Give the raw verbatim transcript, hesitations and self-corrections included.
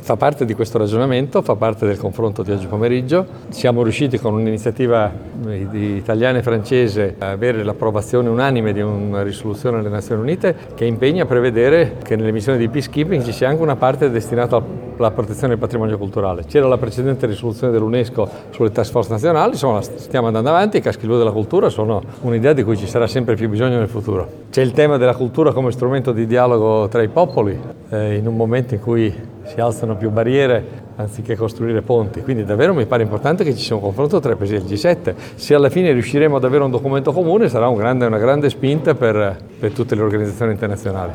fa parte di questo ragionamento, fa parte del confronto di oggi pomeriggio. Siamo riusciti con un'iniziativa di italiana e francese a avere l'approvazione unanime di una risoluzione delle Nazioni Unite che impegna a prevedere che nelle missioni di peacekeeping ci sia anche una parte destinata alla protezione del patrimonio culturale. C'era la precedente risoluzione dell'UNESCO sulle task force nazionali, insomma stiamo andando avanti, i caschi blu della cultura sono un'idea di cui ci sarà sempre più bisogno nel futuro. C'è il tema della cultura come strumento di dialogo tra i popoli, eh, in un momento in cui si alzano più barriere anziché costruire ponti, quindi davvero mi pare importante che ci sia un confronto tra i paesi del G sette. Se alla fine riusciremo ad avere un documento comune sarà un grande, una grande spinta per, per tutte le organizzazioni internazionali.